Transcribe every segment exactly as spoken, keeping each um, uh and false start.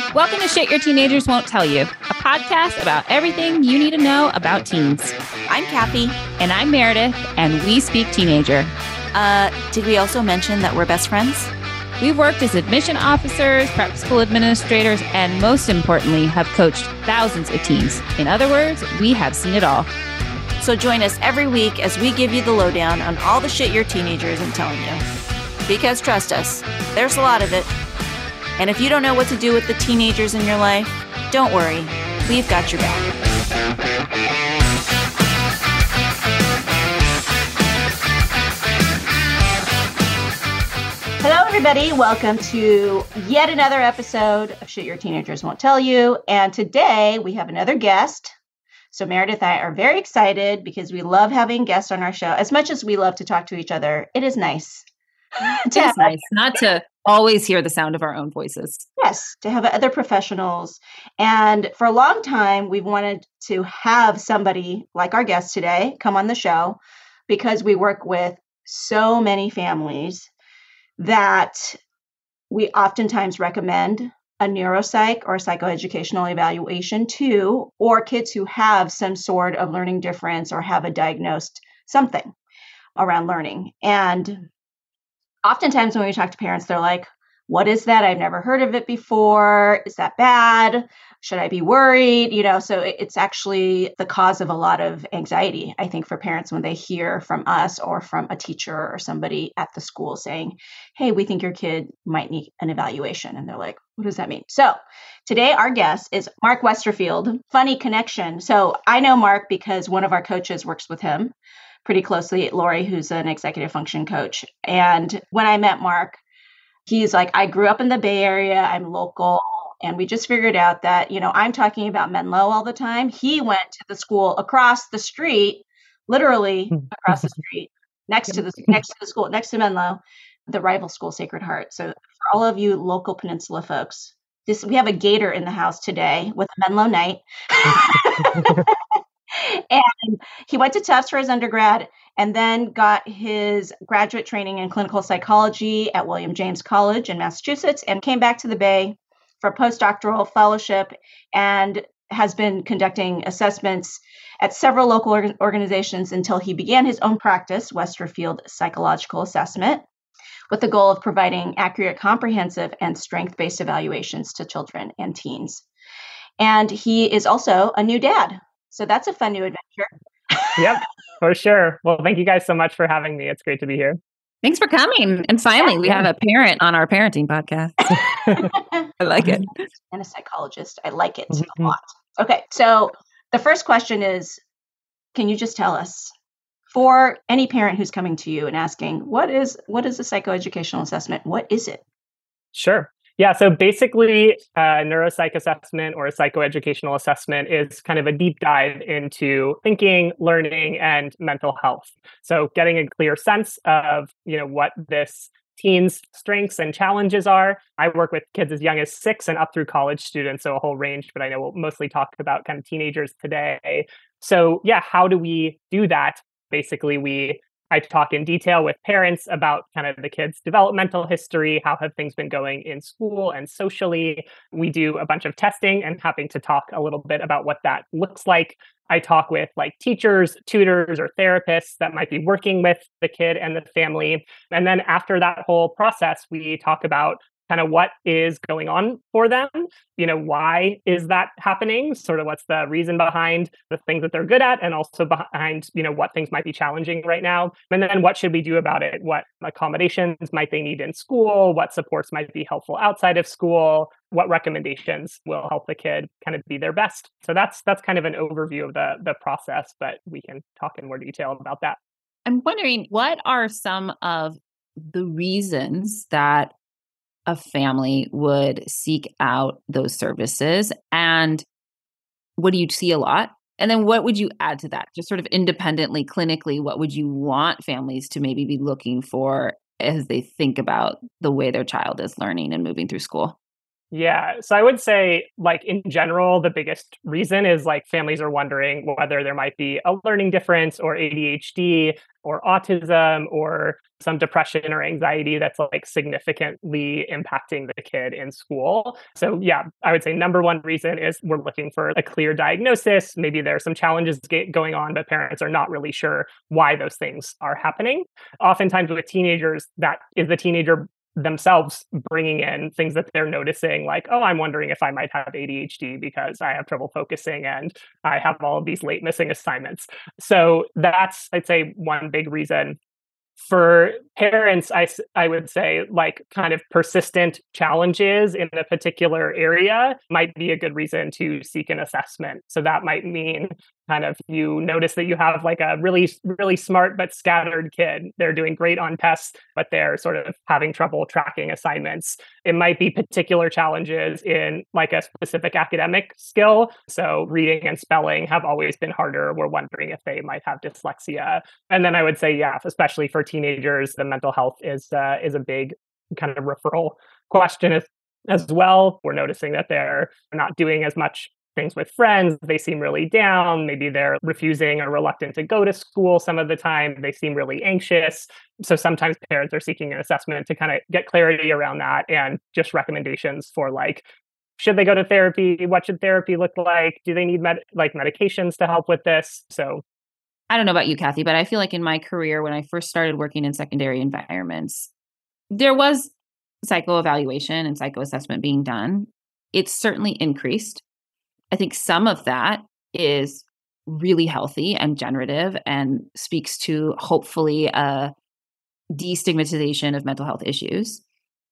Welcome to Shit Your Teenagers Won't Tell You, a podcast about everything you need to know about teens. I'm Kathy. And I'm Meredith, and we speak teenager. Uh, did we also mention that we're best friends? We've worked as admission officers, prep school administrators, and most importantly, have coached thousands of teens. In other words, we have seen it all. So join us every week as we give you the lowdown on all the shit your teenager isn't telling you. Because trust us, there's a lot of it. And if you don't know what to do with the teenagers in your life, don't worry, we've got your back. Hello, everybody. Welcome to yet another episode of Shit Your Teenagers Won't Tell You. And today we have another guest. So Meredith and I are very excited because we love having guests on our show. As much as we love to talk to each other, it is nice. It is nice not to always hear the sound of our own voices. Yes, to have other professionals. And for a long time, we've wanted to have somebody like our guest today come on the show because we work with so many families that we oftentimes recommend a neuropsych or a psychoeducational evaluation to, or kids who have some sort of learning difference or have a diagnosed something around learning. And oftentimes when we talk to parents, they're like, what is that? I've never heard of it before. Is that bad? Should I be worried? You know, so it's actually the cause of a lot of anxiety, I think, for parents when they hear from us or from a teacher or somebody at the school saying, hey, we think your kid might need an evaluation. And they're like, what does that mean? So today our guest is Mark Westerfield. Funny connection. So I know Mark because one of our coaches works with him pretty closely, Lori, who's an executive function coach. And when I met Mark, he's like, I grew up in the Bay Area. I'm local. And we just figured out that, you know, I'm talking about Menlo all the time. He went to the school across the street, literally across the street, next to the next to the school, next to Menlo, the rival school, Sacred Heart. So for all of you local Peninsula folks, this we have a gator in the house today with a Menlo night. And he went to Tufts for his undergrad and then got his graduate training in clinical psychology at William James College in Massachusetts and came back to the Bay for a postdoctoral fellowship and has been conducting assessments at several local org- organizations until he began his own practice, Westerfield Psychological Assessment, with the goal of providing accurate, comprehensive, and strength-based evaluations to children and teens. And he is also a new dad. So that's a fun new adventure. Yep, for sure. Well, thank you guys so much for having me. It's great to be here. Thanks for coming. And finally, we have a parent on our parenting podcast. I like it. And a psychologist. I like it a lot. Okay, so the first question is, can you just tell us, for any parent who's coming to you and asking, what is what is a psychoeducational assessment? What is it? Sure. Yeah, so basically, a neuropsych assessment or a psychoeducational assessment is kind of a deep dive into thinking, learning, and mental health. So getting a clear sense of, you know, what this teen's strengths and challenges are. I work with kids as young as six and up through college students, so a whole range, but I know we'll mostly talk about kind of teenagers today. So yeah, how do we do that? Basically, we I talk in detail with parents about kind of the kids' developmental history, how have things been going in school and socially. We do a bunch of testing and happy to talk a little bit about what that looks like. I talk with like teachers, tutors, or therapists that might be working with the kid and the family. And then after that whole process, we talk about kind of what is going on for them. You know, why is that happening? Sort of what's the reason behind the things that they're good at, and also behind, you know, what things might be challenging right now. And then what should we do about it? What accommodations might they need in school? What supports might be helpful outside of school? What recommendations will help the kid kind of be their best? So that's that's kind of an overview of the the process, but we can talk in more detail about that. I'm wondering, what are some of the reasons that a family would seek out those services, and what do you see a lot? And then what would you add to that? Just sort of independently, clinically, what would you want families to maybe be looking for as they think about the way their child is learning and moving through school? Yeah. So I would say, like, in general, the biggest reason is like families are wondering whether there might be a learning difference or A D H D. or autism or some depression or anxiety that's like significantly impacting the kid in school. So yeah, I would say number one reason is we're looking for a clear diagnosis. Maybe there are some challenges going on, but parents are not really sure why those things are happening. Oftentimes with teenagers, that is the teenager themselves bringing in things that they're noticing, like, oh, I'm wondering if I might have A D H D because I have trouble focusing and I have all of these late missing assignments. So that's, I'd say, one big reason. For parents, I, I would say like kind of persistent challenges in a particular area might be a good reason to seek an assessment. So that might mean kind of you notice that you have like a really, really smart but scattered kid. They're doing great on tests, but they're sort of having trouble tracking assignments. It might be particular challenges in like a specific academic skill. So reading and spelling have always been harder. We're wondering if they might have dyslexia. And then I would say, yeah, especially for teenagers, the mental health is uh, is a big kind of referral question as, as well. We're noticing that they're not doing as much things with friends. They seem really down. Maybe they're refusing or reluctant to go to school some of the time. They seem really anxious. So sometimes parents are seeking an assessment to kind of get clarity around that and just recommendations for like, should they go to therapy? What should therapy look like? Do they need med- like medications to help with this? So I don't know about you, Kathy, but I feel like in my career, when I first started working in secondary environments, there was psychoevaluation and psychoassessment being done. It's certainly increased. I think some of that is really healthy and generative and speaks to hopefully a destigmatization of mental health issues.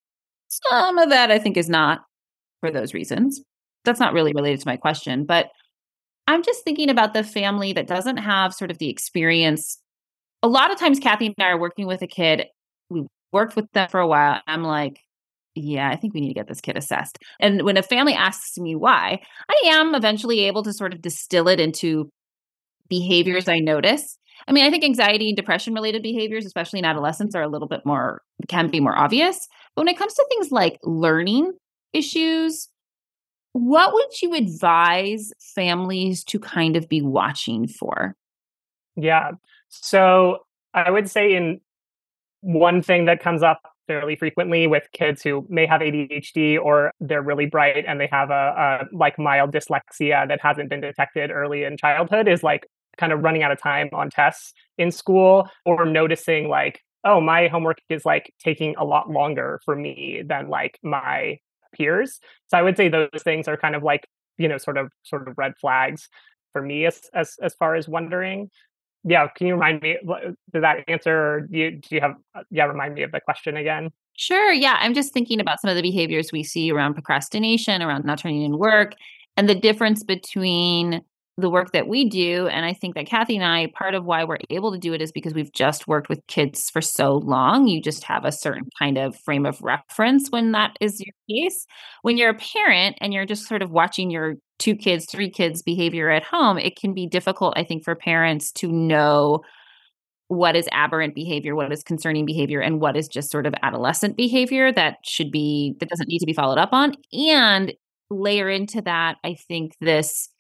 Some of that I think is not for those reasons. That's not really related to my question, but I'm just thinking about the family that doesn't have sort of the experience. A lot of times, Kathy and I are working with a kid. We've worked with them for a while. I'm like, yeah, I think we need to get this kid assessed. And when a family asks me why, I am eventually able to sort of distill it into behaviors I notice. I mean, I think anxiety and depression related behaviors, especially in adolescence, are a little bit more, can be more obvious. But when it comes to things like learning issues, what would you advise families to kind of be watching for? Yeah. So I would say in one thing that comes up fairly frequently with kids who may have A D H D or they're really bright and they have a, a like mild dyslexia that hasn't been detected early in childhood is like kind of running out of time on tests in school or noticing like, oh, my homework is like taking a lot longer for me than like my peers. So I would say those things are kind of like, you know, sort of sort of red flags for me as as as far as wondering. Yeah, can you remind me, did that answer, or do you, do you have, yeah, remind me of the question again? Sure. Yeah. I'm just thinking about some of the behaviors we see around procrastination, around not turning in work, and the difference between the work that we do. And I think that Kathy and I, part of why we're able to do it is because we've just worked with kids for so long. You just have a certain kind of frame of reference when that is your case. When you're a parent and you're just sort of watching your two kids, three kids behavior at home, it can be difficult, I think, for parents to know what is aberrant behavior, what is concerning behavior, and what is just sort of adolescent behavior that should be, that doesn't need to be followed up on. And layer into that, I think this,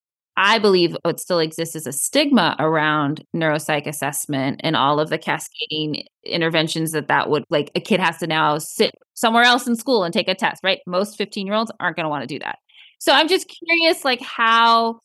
I believe what still exists is a stigma around neuropsych assessment and all of the cascading interventions that that would, like a kid has to now sit somewhere else in school and take a test, right? Most fifteen-year-olds aren't going to want to do that. So I'm just curious, like how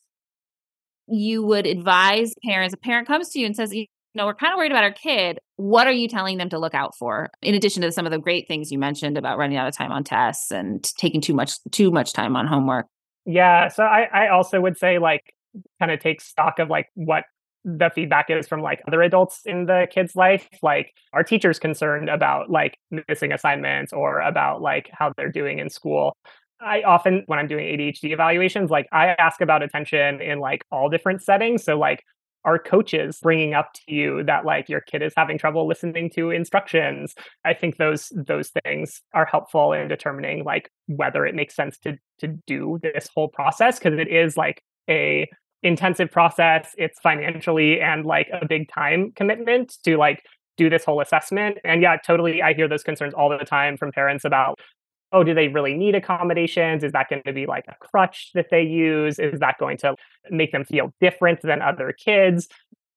you would advise parents. A parent comes to you and says, you know, we're kind of worried about our kid. What are you telling them to look out for? In addition to some of the great things you mentioned about running out of time on tests and taking too much, too much time on homework. Yeah. So I, I also would say like kind of take stock of like what the feedback is from like other adults in the kid's life. Like, are teachers concerned about like missing assignments or about like how they're doing in school? I often, when I'm doing A D H D evaluations, like I ask about attention in like all different settings. So like, are coaches bringing up to you that like your kid is having trouble listening to instructions? I think those those things are helpful in determining like whether it makes sense to to do this whole process, because it is like a intensive process. It's financially and like a big time commitment to like do this whole assessment. And yeah, totally, I hear those concerns all the time from parents about, oh, do they really need accommodations? Is that going to be like a crutch that they use? Is that going to make them feel different than other kids?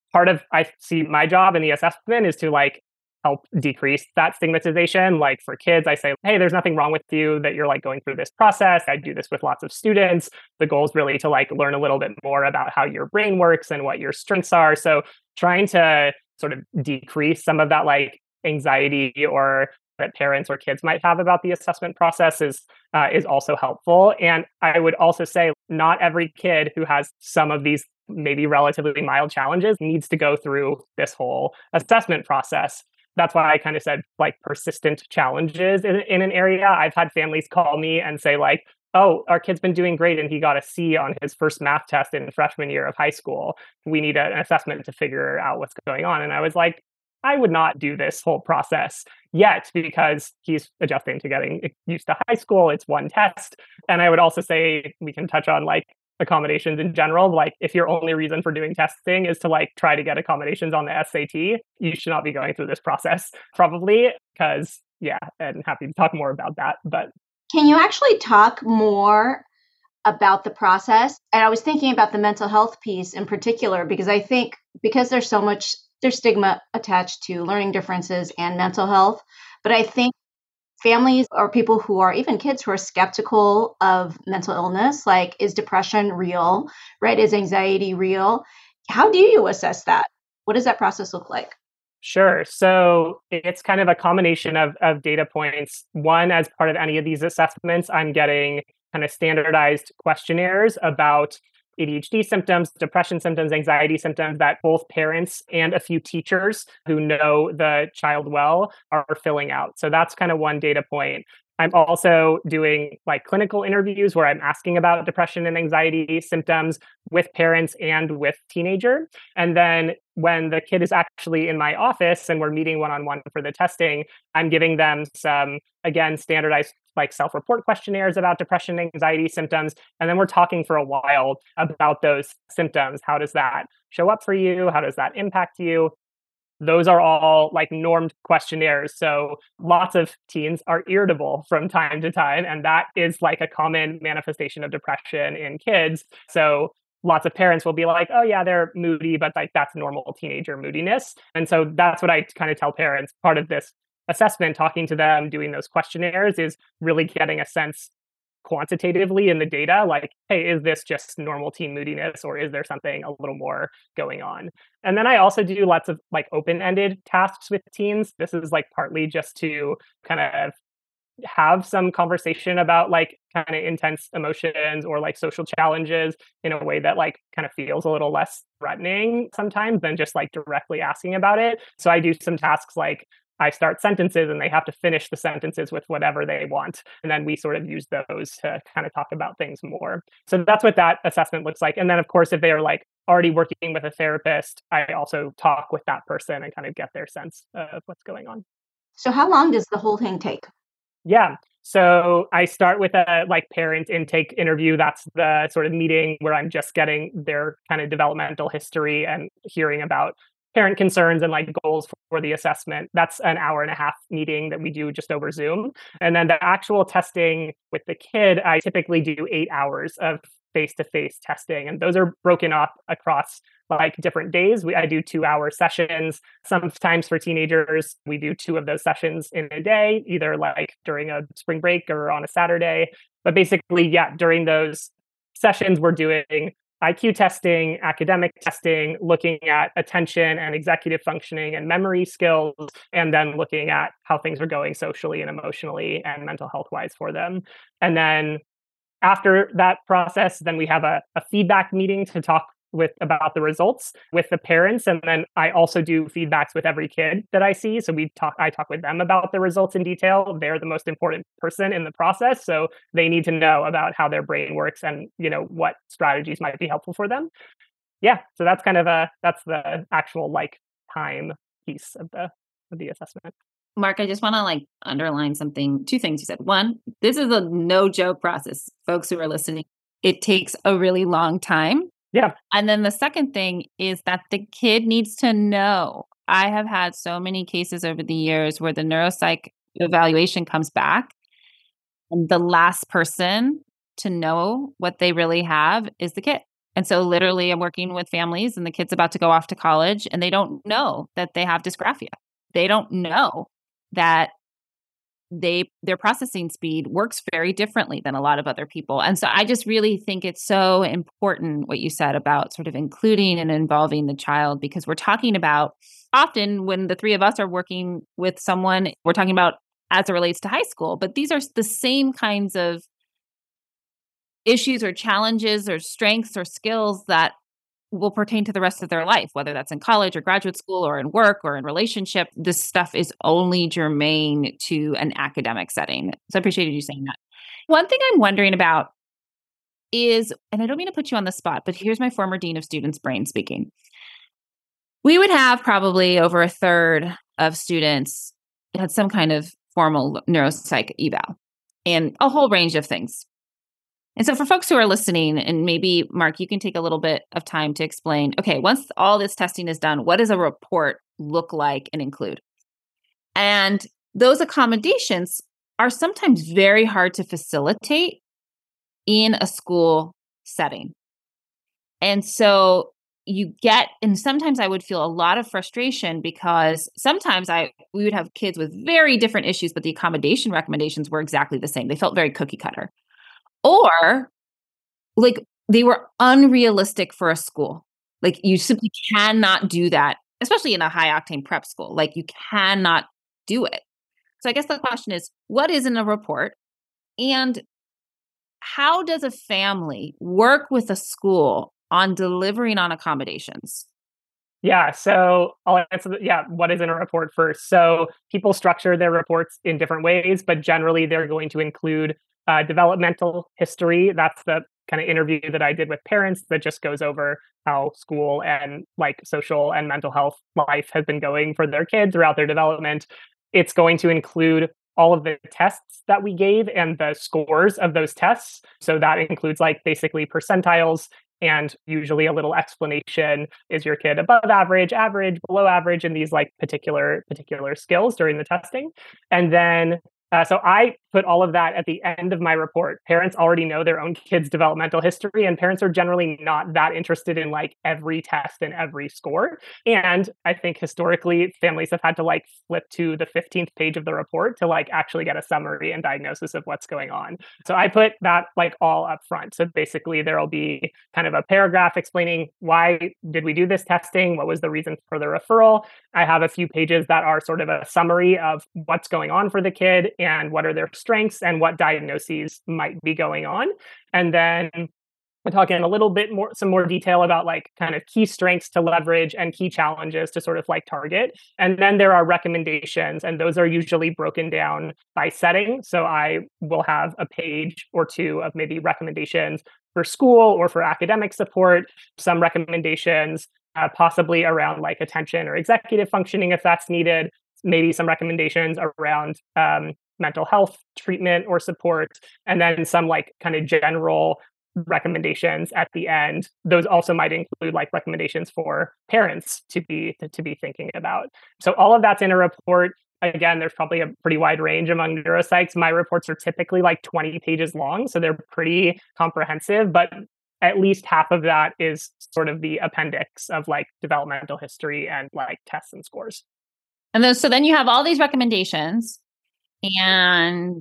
part of, I see my job in the assessment is to like help decrease that stigmatization. Like for kids, I say, hey, there's nothing wrong with you that you're like going through this process. I do this with lots of students. The goal is really to like learn a little bit more about how your brain works and what your strengths are. So trying to sort of decrease some of that like anxiety or that parents or kids might have about the assessment process is uh, is also helpful. And I would also say not every kid who has some of these maybe relatively mild challenges needs to go through this whole assessment process. That's why I kind of said like persistent challenges in, in an area. I've had families call me and say like, oh, our kid's been doing great and he got a C on his first math test in freshman year of high school. We need an assessment to figure out what's going on. And I was like, I would not do this whole process yet because he's adjusting to getting used to high school. It's one test. And I would also say we can touch on like accommodations in general. Like if your only reason for doing testing is to like try to get accommodations on the S A T, you should not be going through this process probably because yeah, and happy to talk more about that. But can you actually talk more about the process? And I was thinking about the mental health piece in particular, because I think because there's so much there's stigma attached to learning differences and mental health. But I think families or people who are even kids who are skeptical of mental illness, like, is depression real, right? Is anxiety real? How do you assess that? What does that process look like? Sure. So it's kind of a combination of, of data points. One, as part of any of these assessments, I'm getting kind of standardized questionnaires about A D H D symptoms, depression symptoms, anxiety symptoms that both parents and a few teachers who know the child well are filling out. So that's kind of one data point. I'm also doing like clinical interviews where I'm asking about depression and anxiety symptoms with parents and with teenager. And then when the kid is actually in my office and we're meeting one-on-one for the testing, I'm giving them some, again, standardized like self-report questionnaires about depression and anxiety symptoms. And then we're talking for a while about those symptoms. How does that show up for you? How does that impact you? Those are all like normed questionnaires. So lots of teens are irritable from time to time. And that is like a common manifestation of depression in kids. So lots of parents will be like, oh yeah, they're moody, but like that's normal teenager moodiness. And so that's what I kind of tell parents. Part of this assessment, talking to them, doing those questionnaires is really getting a sense quantitatively in the data, like, hey, is this just normal teen moodiness or is there something a little more going on? And then I also do lots of like open-ended tasks with teens. This is like partly just to kind of have some conversation about like kind of intense emotions or like social challenges in a way that like kind of feels a little less threatening sometimes than just like directly asking about it. So I do some tasks like I start sentences and they have to finish the sentences with whatever they want. And then we sort of use those to kind of talk about things more. So that's what that assessment looks like. And then, of course, if they are like already working with a therapist, I also talk with that person and kind of get their sense of what's going on. So how long does the whole thing take? Yeah. So I start with a like parent intake interview. That's the sort of meeting where I'm just getting their kind of developmental history and hearing about parent concerns and like goals for the assessment. That's an hour and a half meeting that we do just over Zoom. And then the actual testing with the kid, I typically do eight hours of face-to-face testing. And those are broken up across like different days. We, I do two hour sessions. Sometimes for teenagers, we do two of those sessions in a day, either like during a spring break or on a Saturday. But basically, yeah, during those sessions, we're doing I Q testing, academic testing, looking at attention and executive functioning and memory skills, and then looking at how things are going socially and emotionally and mental health wise for them. And then after that process, then we have a, a feedback meeting to talk with about the results with the parents. And then I also do feedbacks with every kid that I see. So we talk, I talk with them about the results in detail. They're the most important person in the process. So they need to know about how their brain works and, you know, what strategies might be helpful for them. Yeah. So that's kind of a, that's the actual like time piece of the, of the assessment. Mark, I just want to like underline something, two things you said. One, this is a no joke process. Folks who are listening, it takes a really long time. Yeah. And then the second thing is that the kid needs to know. I have had so many cases over the years where the neuropsych evaluation comes back and the last person to know what they really have is the kid. And so literally I'm working with families and the kid's about to go off to college and they don't know that they have dysgraphia. They don't know that they their processing speed works very differently than a lot of other people. And so I just really think it's so important what you said about sort of including and involving the child, because we're talking about often when the three of us are working with someone, we're talking about as it relates to high school, but these are the same kinds of issues or challenges or strengths or skills that will pertain to the rest of their life, whether that's in college or graduate school or in work or in relationship. This stuff is only germane to an academic setting. So I appreciated you saying that. One thing I'm wondering about is, and I don't mean to put you on the spot, but here's my former dean of students brain speaking. We would have probably over a third of students had some kind of formal neuropsych eval and a whole range of things. And so for folks who are listening, and maybe, Mark, you can take a little bit of time to explain, okay, once all this testing is done, what does a report look like and include? And those accommodations are sometimes very hard to facilitate in a school setting. And so you get, and sometimes I would feel a lot of frustration because sometimes I we would have kids with very different issues, but the accommodation recommendations were exactly the same. They felt very cookie cutter. Or like they were unrealistic for a school. Like you simply cannot do that, especially in a high octane prep school. Like you cannot do it. So I guess the question is, what is in a report? And how does a family work with a school on delivering on accommodations? Yeah, so I'll answer the, yeah, what is in a report first? So people structure their reports in different ways, but generally they're going to include uh, developmental history. That's the kind of interview that I did with parents that just goes over how school and like social and mental health life has been going for their kid throughout their development. It's going to include all of the tests that we gave and the scores of those tests. So that includes like basically percentiles and usually a little explanation. Is your kid above average, average, below average in these like particular particular skills during the testing? And then Uh, so I put all of that at the end of my report. Parents already know their own kids' developmental history, and parents are generally not that interested in like every test and every score. And I think historically, families have had to like flip to the fifteenth page of the report to like actually get a summary and diagnosis of what's going on. So I put that like all up front. So basically, there will be kind of a paragraph explaining why did we do this testing? What was the reason for the referral? I have a few pages that are sort of a summary of what's going on for the kid and what are their strengths and what diagnoses might be going on. And then we're talking a little bit more, some more detail about like kind of key strengths to leverage and key challenges to sort of like target. And then there are recommendations, and those are usually broken down by setting. So I will have a page or two of maybe recommendations for school or for academic support, some recommendations uh, possibly around like attention or executive functioning if that's needed, maybe some recommendations around um, mental health treatment or support, and then some like kind of general recommendations at the end. Those also might include like recommendations for parents to be to, to be thinking about. So all of that's in a report. Again, there's probably a pretty wide range among neuropsychs. My reports are typically like twenty pages long, so they're pretty comprehensive, but at least half of that is sort of the appendix of like developmental history and like tests and scores. And then, so then you have all these recommendations and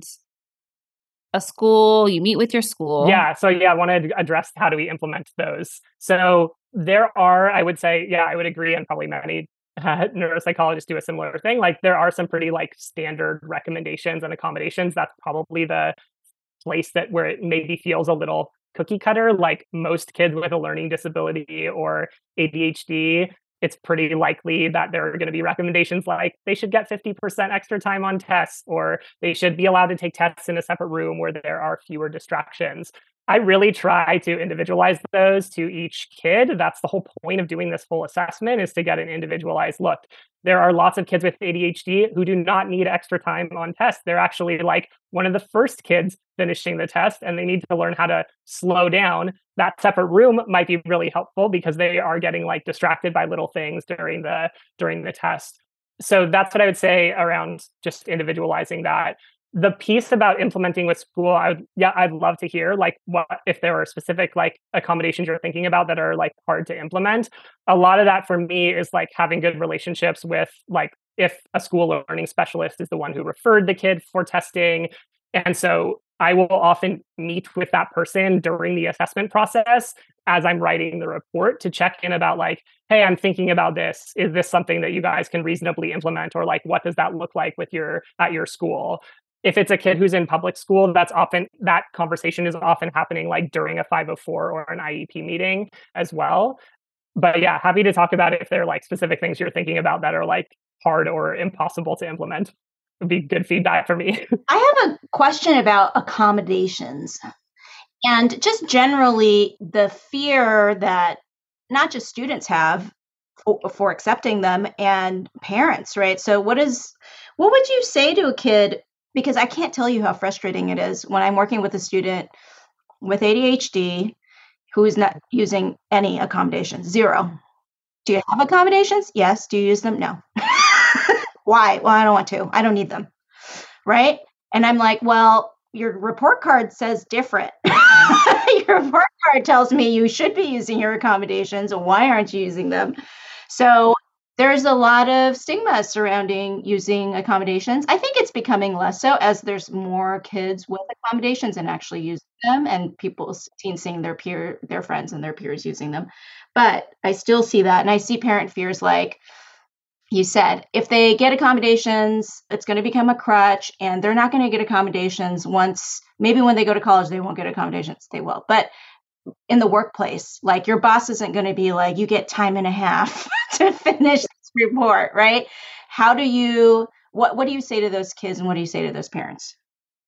a school, you meet with your school. Yeah. So yeah, I want to address how do we implement those. So there are, I would say, yeah, I would agree, and probably many uh, neuropsychologists do a similar thing. Like there are some pretty like standard recommendations and accommodations. That's probably the place that where it maybe feels a little cookie cutter. Like most kids with a learning disability or A D H D, it's pretty likely that there are going to be recommendations like they should get fifty percent extra time on tests, or they should be allowed to take tests in a separate room where there are fewer distractions. I really try to individualize those to each kid. That's the whole point of doing this full assessment, is to get an individualized look. There are lots of kids with A D H D who do not need extra time on tests. They're actually like one of the first kids finishing the test, and they need to learn how to slow down. That separate room might be really helpful because they are getting like distracted by little things during the during the test. So that's what I would say around just individualizing that. the piece about implementing with school, I would, yeah, I'd love to hear like what if there are specific like accommodations you're thinking about that are like hard to implement. A lot of that for me is like having good relationships with like if a school learning specialist is the one who referred the kid for testing. And so I will often meet with that person during the assessment process as I'm writing the report to check in about like, hey, I'm thinking about this. Is this something that you guys can reasonably implement? Or like, what does that look like with your at your school? If it's a kid who's in public school, that's often that conversation is often happening like during a five oh four or an I E P meeting as well. But yeah, happy to talk about it if there are like specific things you're thinking about that are like hard or impossible to implement. Would be good feedback for me. I have a question about accommodations and just generally the fear that not just students have for, for accepting them and parents, right? So what is what would you say to a kid? Because I can't tell you how frustrating it is when I'm working with a student with A D H D who is not using any accommodations, zero. Do you have accommodations? Yes. Do you use them? No. Why? Well, I don't want to. I don't need them. Right? And I'm like, well, your report card says different. Your report card tells me you should be using your accommodations. Why aren't you using them? So there's a lot of stigma surrounding using accommodations. I think it's becoming less so as there's more kids with accommodations and actually using them and people, teens seeing their peer, their friends and their peers using them. But I still see that. And I see parent fears like, you said, if they get accommodations, it's going to become a crutch and they're not going to get accommodations once, maybe when they go to college, they won't get accommodations. They will. But in the workplace, like your boss isn't going to be like, you get time and a half to finish this report, right? How do you, what, what do you say to those kids and what do you say to those parents?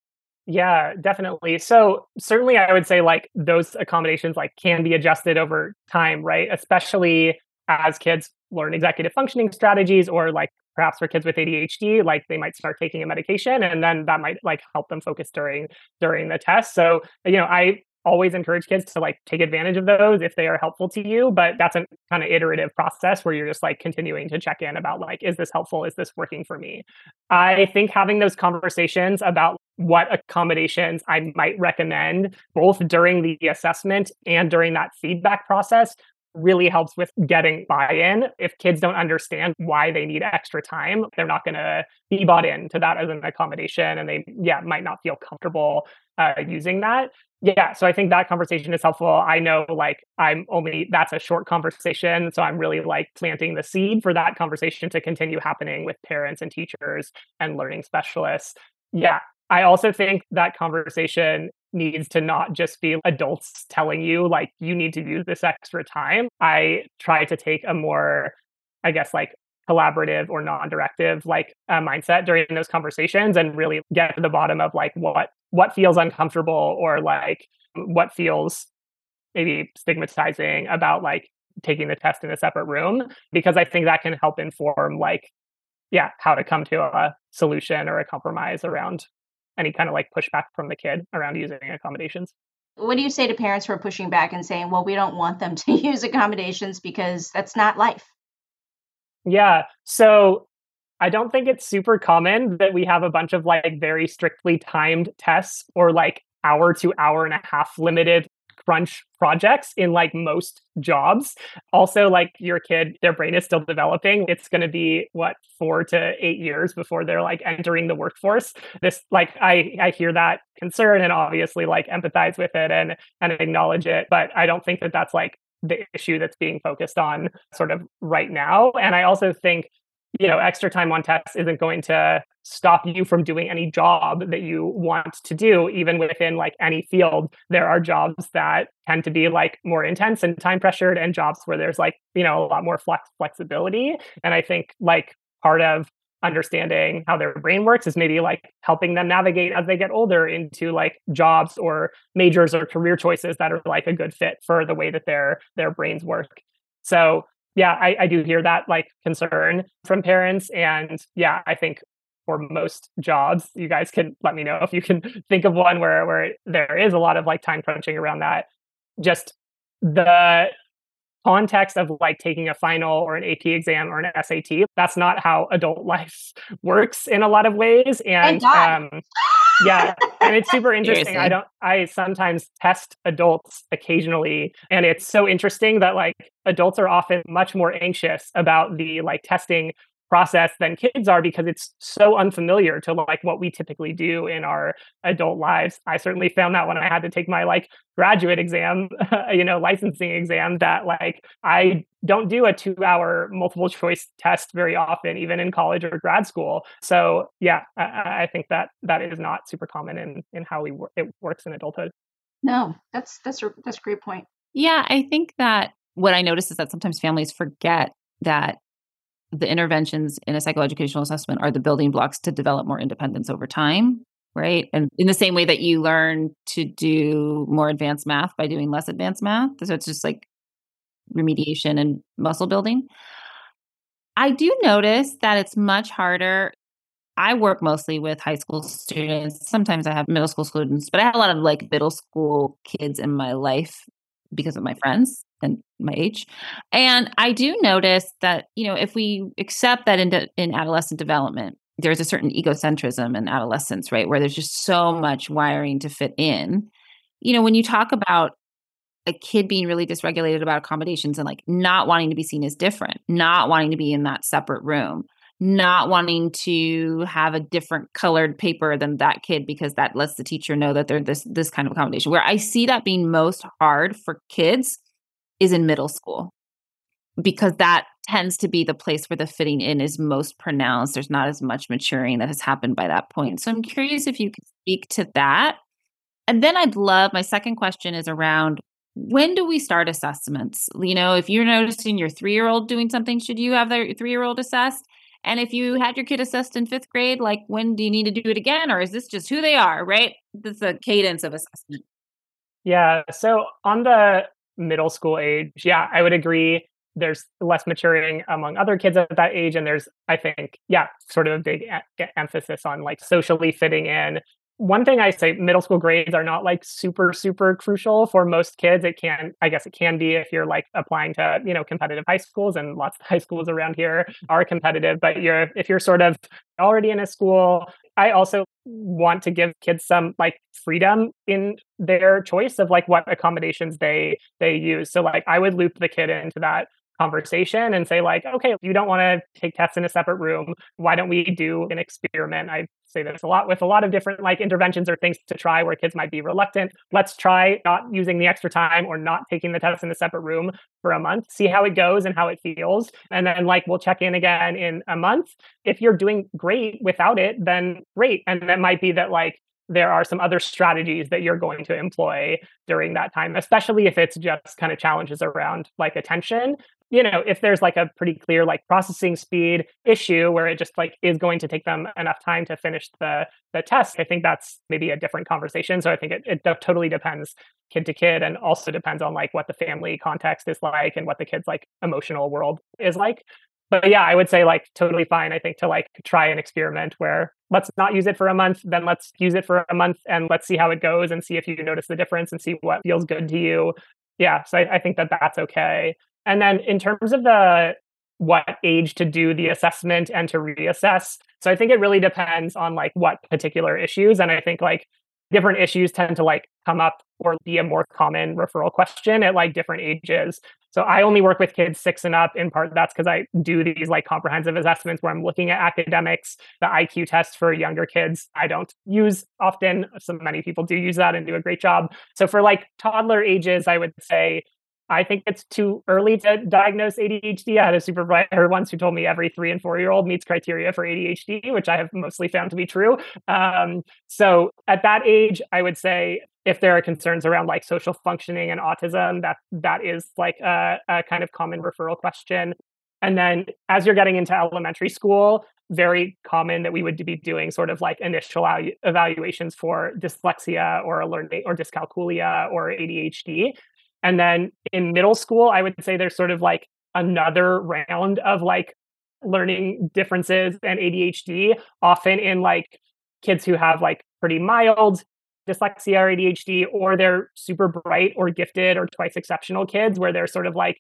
Yeah, definitely. So certainly I would say like those accommodations like can be adjusted over time, right? Especially as kids learn executive functioning strategies or like perhaps for kids with A D H D, like they might start taking a medication and then that might like help them focus during during the test. So, you know, I always encourage kids to like take advantage of those if they are helpful to you, but that's a kind of iterative process where you're just like continuing to check in about like, is this helpful? Is this working for me? I think having those conversations about what accommodations I might recommend both during the assessment and during that feedback process really helps with getting buy-in. If kids don't understand why they need extra time, they're not going to be bought into that as an accommodation and they, yeah, might not feel comfortable uh, using that. Yeah, so I think that conversation is helpful. I know like I'm only, that's a short conversation. So I'm really like planting the seed for that conversation to continue happening with parents and teachers and learning specialists. Yeah, I also think that conversation needs to not just be adults telling you like you need to use this extra time. I try to take a more, I guess, like collaborative or non-directive like uh, mindset during those conversations and really get to the bottom of like what what feels uncomfortable or like what feels maybe stigmatizing about like taking the test in a separate room, because I think that can help inform like, yeah, how to come to a solution or a compromise around any kind of like pushback from the kid around using accommodations. What do you say to parents who are pushing back and saying, well, we don't want them to use accommodations because that's not life? Yeah. So I don't think it's super common that we have a bunch of like very strictly timed tests or like hour to hour and a half limited crunch projects in like most jobs. Also, like your kid, their brain is still developing. It's going to be what, four to eight years before they're like entering the workforce. This like I I hear that concern and obviously like empathize with it and and acknowledge it, but I don't think that that's like the issue that's being focused on sort of right now. And I also think, you know, extra time on tests isn't going to stop you from doing any job that you want to do. Even within like any field, there are jobs that tend to be like more intense and time pressured and jobs where there's like, you know, a lot more flex flexibility. And I think like part of understanding how their brain works is maybe like helping them navigate as they get older into like jobs or majors or career choices that are like a good fit for the way that their their brains work. So yeah, I, I do hear that like concern from parents. And yeah, I think for most jobs, you guys can let me know if you can think of one where, where there is a lot of like time crunching around that. Just the context of like taking a final or an A P exam or an S A T. That's not how adult life works in a lot of ways. And um, yeah, and it's super interesting. Seriously. I don't, I sometimes test adults occasionally, and it's so interesting that like adults are often much more anxious about the like testing process than kids are because it's so unfamiliar to like what we typically do in our adult lives. I certainly found that when I had to take my like graduate exam, you know, licensing exam, that like I don't do a two hour multiple choice test very often, even in college or grad school. So yeah, I, I think that that is not super common in, in how we wor- it works in adulthood. No, that's, that's, a, that's a great point. Yeah, I think that what I notice is that sometimes families forget that the interventions in a psychoeducational assessment are the building blocks to develop more independence over time, right? And in the same way that you learn to do more advanced math by doing less advanced math. So it's just like remediation and muscle building. I do notice that it's much harder. I work mostly with high school students. Sometimes I have middle school students, but I have a lot of like middle school kids in my life because of my friends and my age. And I do notice that, you know, if we accept that in, de- in adolescent development, there's a certain egocentrism in adolescence, right? Where there's just so much wiring to fit in. You know, when you talk about a kid being really dysregulated about accommodations and like not wanting to be seen as different, not wanting to be in that separate room, not wanting to have a different colored paper than that kid because that lets the teacher know that they're this this kind of accommodation. Where I see that being most hard for kids is in middle school, because that tends to be the place where the fitting in is most pronounced. There's not as much maturing that has happened by that point. So I'm curious if you could speak to that. And then I'd love, my second question is around, when do we start assessments? You know, if you're noticing your three-year-old doing something, should you have their three-year-old assessed? And if you had your kid assessed in fifth grade, like when do you need to do it again? Or is this just who they are, right? This is a cadence of assessment. Yeah. So on the middle school age, yeah, I would agree. There's less maturing among other kids at that age. And there's, I think, yeah, sort of a big e- emphasis on like socially fitting in. One thing I say, middle school grades are not like super, super crucial for most kids. It can, I guess it can be if you're like applying to, you know, competitive high schools, and lots of high schools around here are competitive, but you're, if you're sort of already in a school, I also want to give kids some like freedom in their choice of like what accommodations they, they use. So like I would loop the kid into that conversation and say like, okay, you don't want to take tests in a separate room. Why don't we do an experiment? I say this a lot with a lot of different like interventions or things to try where kids might be reluctant. Let's try not using the extra time or not taking the test in a separate room for a month, see how it goes and how it feels. And then like, we'll check in again in a month. If you're doing great without it, then great. And that might be that like, there are some other strategies that you're going to employ during that time, especially if it's just kind of challenges around like attention. You know, if there's like a pretty clear like processing speed issue where it just like is going to take them enough time to finish the the test, I think that's maybe a different conversation. So I think it, it totally depends kid to kid, and also depends on like what the family context is like and what the kid's like emotional world is like. But yeah, I would say like totally fine, I think, to like try an experiment where let's not use it for a month, then let's use it for a month and let's see how it goes and see if you notice the difference and see what feels good to you. Yeah, so I, I think that that's okay. And then in terms of the what age to do the assessment and to reassess, so I think it really depends on like what particular issues. And I think like different issues tend to like come up or be a more common referral question at like different ages. So I only work with kids six and up. In part, that's because I do these like comprehensive assessments where I'm looking at academics. The I Q test for younger kids, I don't use often. So many people do use that and do a great job. So for like toddler ages, I would say, I think it's too early to diagnose A D H D. I had a supervisor once who told me every three and four year old meets criteria for A D H D, which I have mostly found to be true. Um, so at that age, I would say if there are concerns around like social functioning and autism, that that is like a, a kind of common referral question. And then as you're getting into elementary school, very common that we would be doing sort of like initial evaluations for dyslexia or learning or dyscalculia or A D H D. And then in middle school, I would say there's sort of like another round of like learning differences and A D H D, often in like kids who have like pretty mild dyslexia or A D H D, or they're super bright or gifted or twice exceptional kids where they're sort of like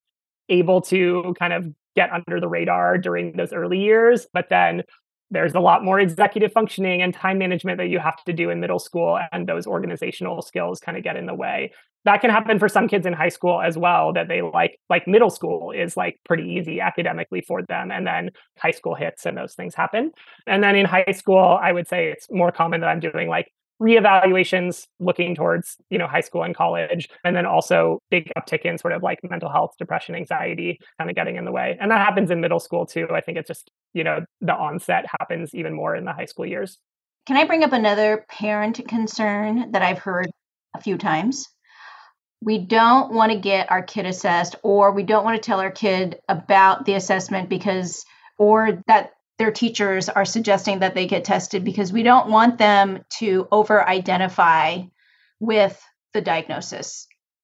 able to kind of get under the radar during those early years. But then there's a lot more executive functioning and time management that you have to do in middle school, and those organizational skills kind of get in the way. That can happen for some kids in high school as well, that they like, like middle school is like pretty easy academically for them. And then high school hits and those things happen. And then in high school, I would say it's more common that I'm doing like reevaluations looking towards, you know, high school and college. And then also big uptick in sort of like mental health, depression, anxiety kind of getting in the way. And that happens in middle school too. I think it's just, you know, the onset happens even more in the high school years. Can I bring up another parent concern that I've heard a few times? We don't want to get our kid assessed, or we don't want to tell our kid about the assessment because, or that their teachers are suggesting that they get tested, because we don't want them to over-identify with the diagnosis.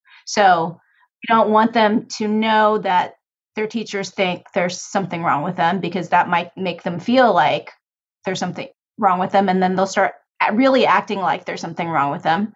So we don't want them to know that their teachers think there's something wrong with them, because that might make them feel like there's something wrong with them. And then they'll start really acting like there's something wrong with them.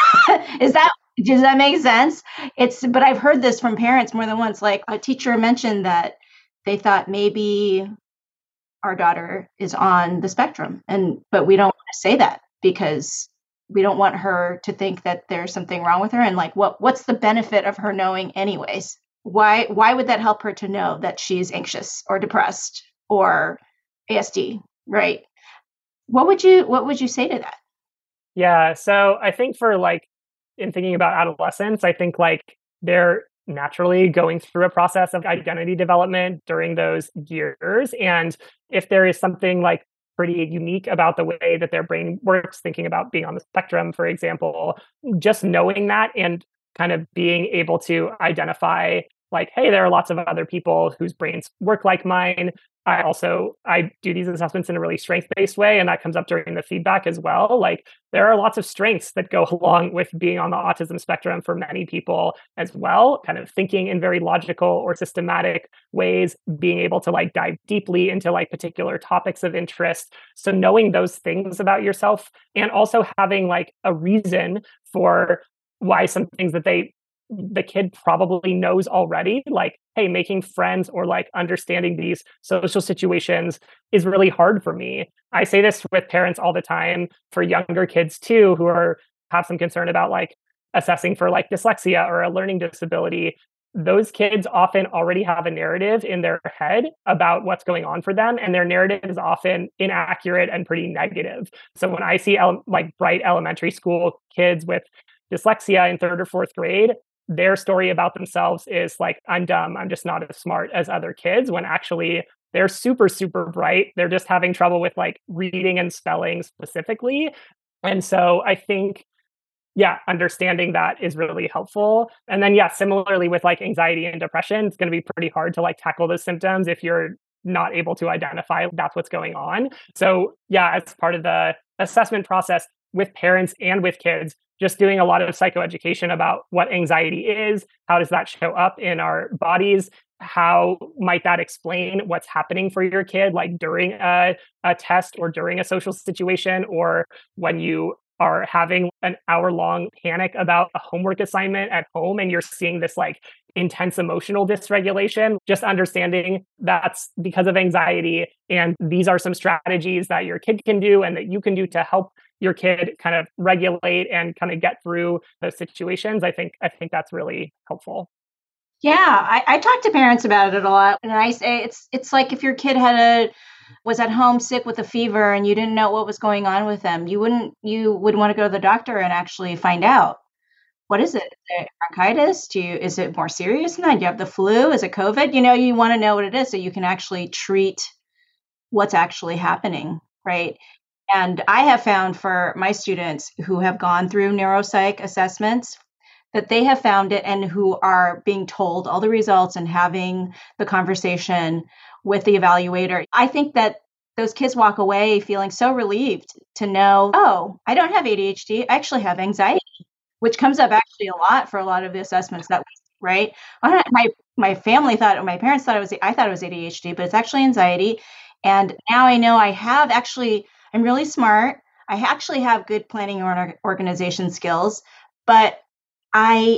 Is that, does that make sense? It's, but I've heard this from parents more than once. Like a teacher mentioned that they thought maybe our daughter is on the spectrum, and, but we don't want to say that because we don't want her to think that there's something wrong with her. And like, what, what's the benefit of her knowing anyways? Why, why would that help her to know that she's anxious or depressed or A S D, right? What would you, what would you say to that? Yeah. So I think for like, in thinking about adolescence, I think like they're naturally going through a process of identity development during those years. And if there is something like pretty unique about the way that their brain works, thinking about being on the spectrum, for example, just knowing that and kind of being able to identify like, hey, there are lots of other people whose brains work like mine. I also, I do these assessments in a really strength-based way, and that comes up during the feedback as well. Like there are lots of strengths that go along with being on the autism spectrum for many people as well, kind of thinking in very logical or systematic ways, being able to like dive deeply into like particular topics of interest. So knowing those things about yourself, and also having like a reason for why some things that they the kid probably knows already, like, hey, making friends or like understanding these social situations is really hard for me. I say this with parents all the time for younger kids too, who are have some concern about like assessing for like dyslexia or a learning disability. Those kids often already have a narrative in their head about what's going on for them, and their narrative is often inaccurate and pretty negative. So when I see ele- like bright elementary school kids with dyslexia in third or fourth grade, their story about themselves is like, I'm dumb, I'm just not as smart as other kids, when actually they're super, super bright. They're just having trouble with like reading and spelling specifically. And so I think, yeah, understanding that is really helpful. And then, yeah, similarly with like anxiety and depression, it's going to be pretty hard to like tackle those symptoms if you're not able to identify that's what's going on. So yeah, as part of the assessment process with parents and with kids, just doing a lot of psychoeducation about what anxiety is, how does that show up in our bodies, how might that explain what's happening for your kid, like during a, a test or during a social situation, or when you are having an hour-long panic about a homework assignment at home and you're seeing this like intense emotional dysregulation, just understanding that's because of anxiety. And these are some strategies that your kid can do and that you can do to help your kid kind of regulate and kind of get through those situations. I think, I think that's really helpful. Yeah, I, I talk to parents about it a lot. And I say it's it's like if your kid had a was at home sick with a fever and you didn't know what was going on with them, you wouldn't you would want to go to the doctor and actually find out. What is it? Is it bronchitis? Do you, is it more serious than that? Do you have the flu? Is it COVID? You know, you want to know what it is so you can actually treat what's actually happening, right? And I have found for my students who have gone through neuropsych assessments that they have found it, and who are being told all the results and having the conversation with the evaluator. I think that those kids walk away feeling so relieved to know, oh, I don't have A D H D, I actually have anxiety, which comes up actually a lot for a lot of the assessments that we, right? My my family thought, my parents thought it was, I thought it was A D H D, but it's actually anxiety. And now I know I have actually, I'm really smart. I actually have good planning or organization skills, but I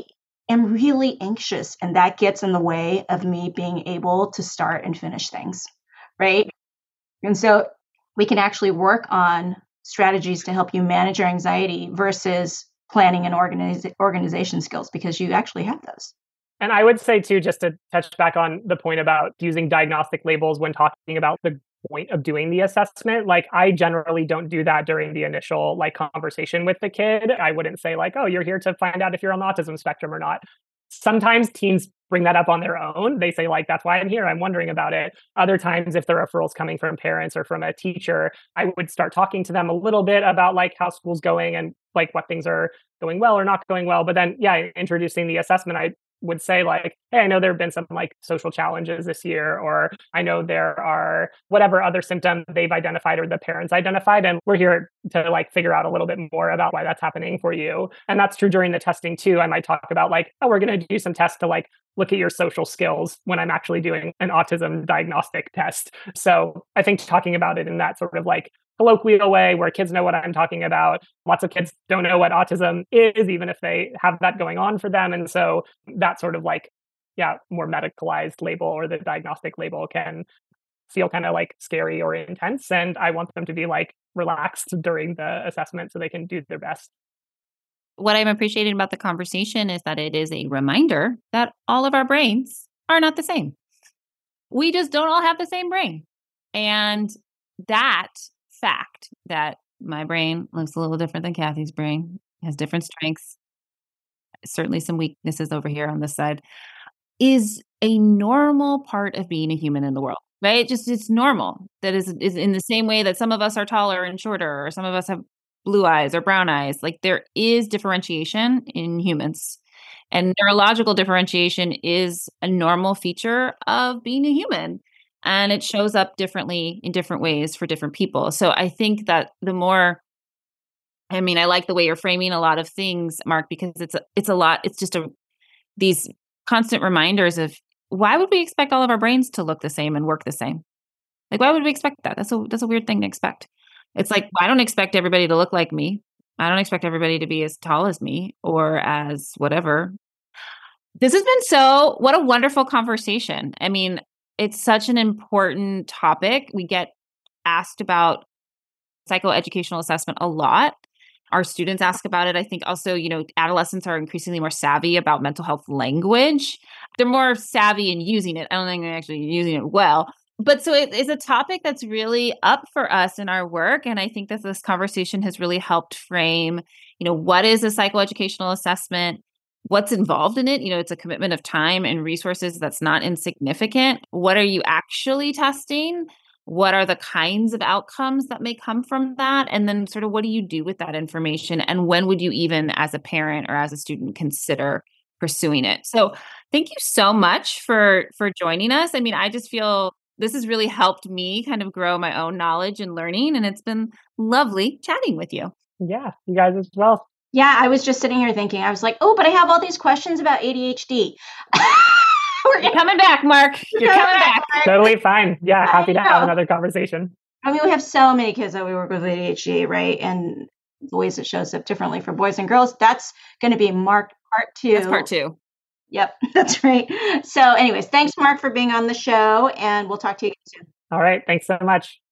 am really anxious, and that gets in the way of me being able to start and finish things, right? And so we can actually work on strategies to help you manage your anxiety versus planning and organiz- organization skills, because you actually have those. And I would say too, just to touch back on the point about using diagnostic labels when talking about the point of doing the assessment, like I generally don't do that during the initial like conversation with the kid. I wouldn't say like, oh, you're here to find out if you're on the autism spectrum or not. Sometimes teens bring that up on their own. They say like, that's why I'm here. I'm wondering about it. Other times, if the referral's coming from parents or from a teacher, I would start talking to them a little bit about like how school's going and like what things are going well or not going well. But then, yeah, introducing the assessment, I would say like, hey, I know there have been some like social challenges this year, or I know there are whatever other symptom they've identified or the parents identified, and we're here to like figure out a little bit more about why that's happening for you. And that's true during the testing too. I might talk about like, oh, we're going to do some tests to like look at your social skills when I'm actually doing an autism diagnostic test. So I think talking about it in that sort of like colloquial way where kids know what I'm talking about. Lots of kids don't know what autism is, even if they have that going on for them. And so that sort of like, yeah, more medicalized label or the diagnostic label can feel kind of like scary or intense. And I want them to be like relaxed during the assessment so they can do their best. What I'm appreciating about the conversation is that it is a reminder that all of our brains are not the same. We just don't all have the same brain. And that fact that my brain looks a little different than Kathy's brain, has different strengths, certainly some weaknesses over here on this side, is a normal part of being a human in the world, right? Just it's normal. That is, is in the same way that some of us are taller and shorter, or some of us have blue eyes or brown eyes. Like there is differentiation in humans. And neurological differentiation is a normal feature of being a human. And it shows up differently in different ways for different people. So I think that the more, I mean, I like the way you're framing a lot of things, Mark, because it's a, it's a lot. It's just a these constant reminders of why would we expect all of our brains to look the same and work the same? Like, why would we expect that? That's a that's a weird thing to expect. It's like, I don't expect everybody to look like me. I don't expect everybody to be as tall as me or as whatever. This has been so, what a wonderful conversation. I mean, it's such an important topic. We get asked about psychoeducational assessment a lot. Our students ask about it. I think also, you know, adolescents are increasingly more savvy about mental health language. They're more savvy in using it. I don't think they're actually using it well. But so it is a topic that's really up for us in our work. And I think that this conversation has really helped frame, you know, what is a psychoeducational assessment? What's involved in it? You know, it's a commitment of time and resources that's not insignificant. What are you actually testing? What are the kinds of outcomes that may come from that? And then sort of what do you do with that information? And when would you even, as a parent or as a student, consider pursuing it? So thank you so much for for joining us. I mean, I just feel this has really helped me kind of grow my own knowledge and learning. And it's been lovely chatting with you. Yeah, you guys as well. Yeah, I was just sitting here thinking, I was like, oh, but I have all these questions about A D H D. You're coming back, Mark. You're coming back. Totally fine. Yeah, happy to have another conversation. I mean, we have so many kids that we work with A D H D, right? And the ways it shows up differently for boys and girls. That's going to be Mark part two. That's part two. Yep, that's right. So anyways, thanks, Mark, for being on the show. And we'll talk to you soon. All right. Thanks so much.